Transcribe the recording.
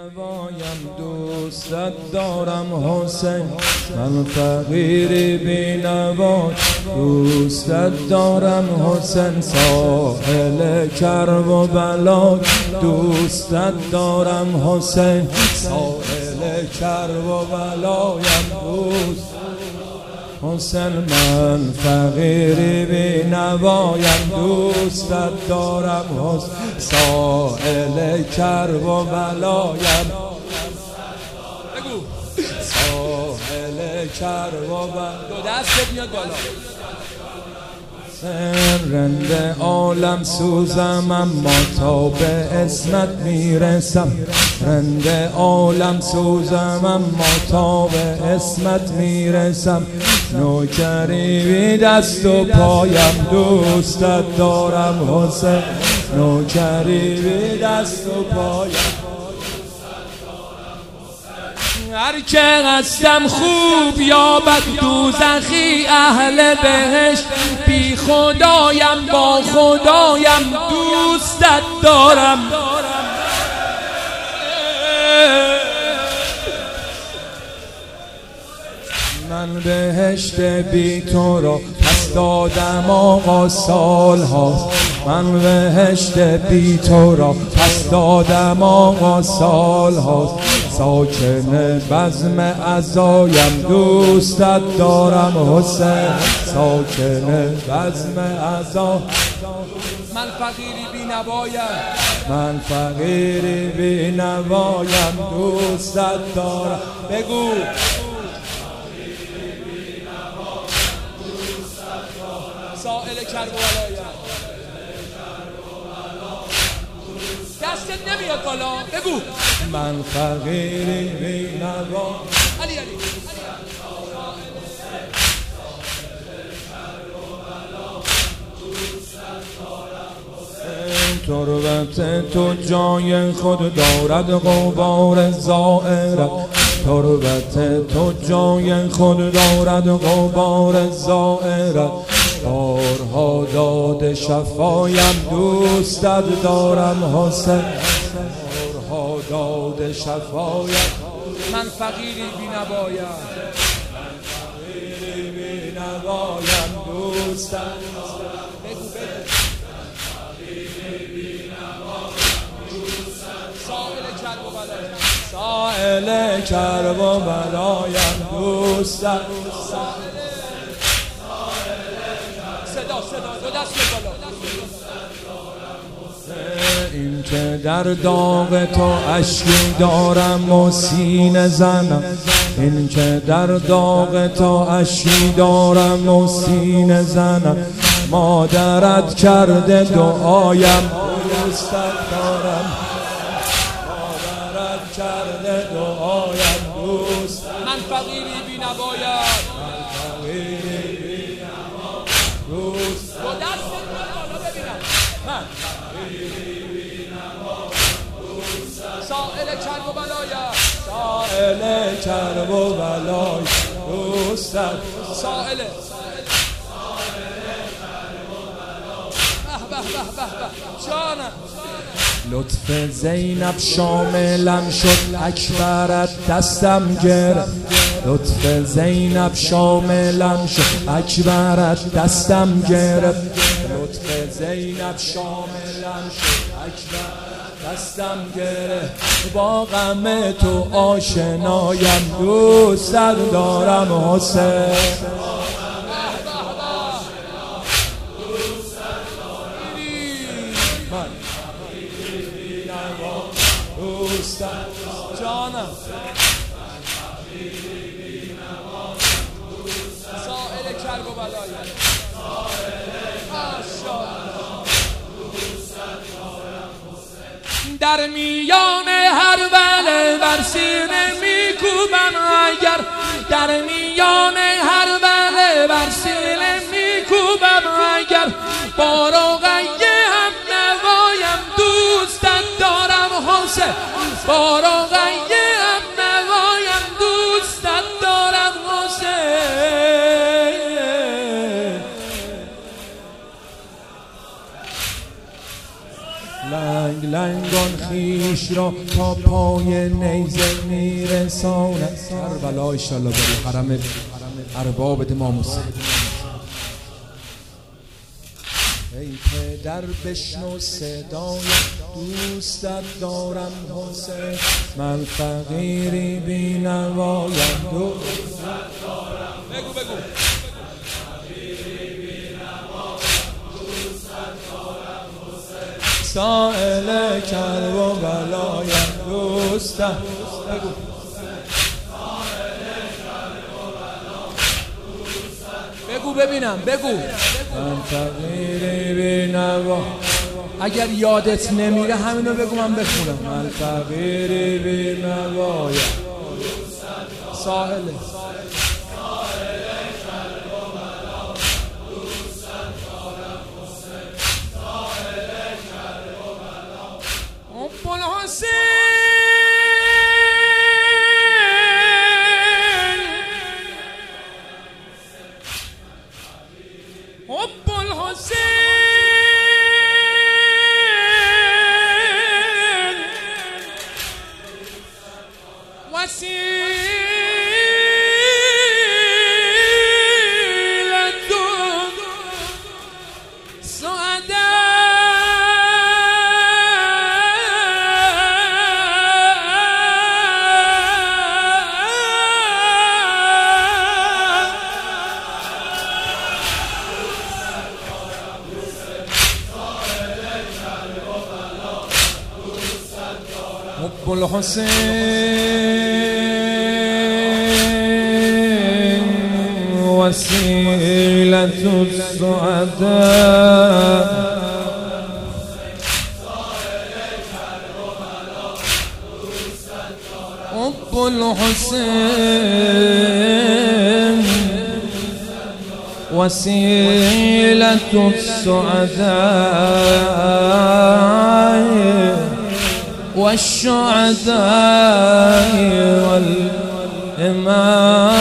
نوایم دوستت دارم حسین، من فقیری بی نوا دوستت دارم حسین، ساحل کرب و بلا دوستت دارم حسین، ساحل کرب و بلایم دوست حسین، من فقیری بی نوایم دوستت دارم حسین، ساحل کرب و بلایم ساحل کرب و بلایم دو دست میاد بالا، رند عالم سوزم اما تا به اسمت میرسم، رند عالم سوزم اما تا به اسمت میرسم، نوکری بی دست و پایم دوستت دارم حسین، نوکری بی دست و پایم، هر که هستم خوب یا بد دوزخی اهل بهشت، بی خدایم با خدایم دوستت دارم، من بهشت بی تو را پس دادم آقا سال هاست، من بهشت بی تو را پس دادم آقا سال هاست، ساکن بزم عزایم دوستت دارم حسین، ساکن بزم عزا، من فقیری بی نوایم، من فقیری بی نوایم دوستت دارم، بگو سائل کرب و بلایم، دستت نمیاد بالا، بگو من فقیری بی نوا علی علی تربت تو جای خود دارد غبار زائرت، تربت تو جای خود دارد غبار زائرت، بارها داد شفایم دوستت دارم حسین، بارها داد شفایم، من فقیری بی نوایم، من فقیری بی نوایم دوستت دارم، بگو بگو سائل کرب و بلایم دوستت، صدا دو دست بالا، این که در داغ تو اشکی دارم و سینه زنم، این که در داغ تو اشکی دارم و سینه زنم، مادرت کرده دعایم دوستت دارم، مادرت کرده دعایم دوست، من فقیری بی نوایم، من فقیری بی نوایم دوست، دو دست بالا ببینم، من فقیری بی نوایم دوست، سائل کرب و بلایم، سائل کرب و بلایم دوستت، سائل جانم، لطف زینب شاملم شد اکبرت دستم گرفت، لطف زینب شاملم شد اکبرت دستم گرفت، لطف زینب شاملم شد اکبرت دستم گرفت، با غم تو آشنایم دوستت دارم حسین، جانم سائل کرب و بلایم، در میان هر وله بر سینه میکوبم اگر، در میان هر وله بر سینه میکوبم اگر، با رقیه هم نوایم دوستت دارم حسین، با رقیه هم نوایم دوستت دارم حسین، لنگ پلنگان خیش را تا پای نیزه میرساند. کربلا انشالله بری حرم ارباب امام حسین. ای پدر بشنو صدایم دوستت دارم حسین، من فقیری بی نوایم دوستت دارم. بگو بگو. سائل کرب و بلایم دوستم. بگو. بگو ببینم بگو. من فقیری بی نوا. اگر یادت نمیره همینو بگو من بخونم. من فقیری بی نوایم ساحل حب الحسین وسیلة السعداء. حب الحسين وسيلة السعداء والشهداء والإمام.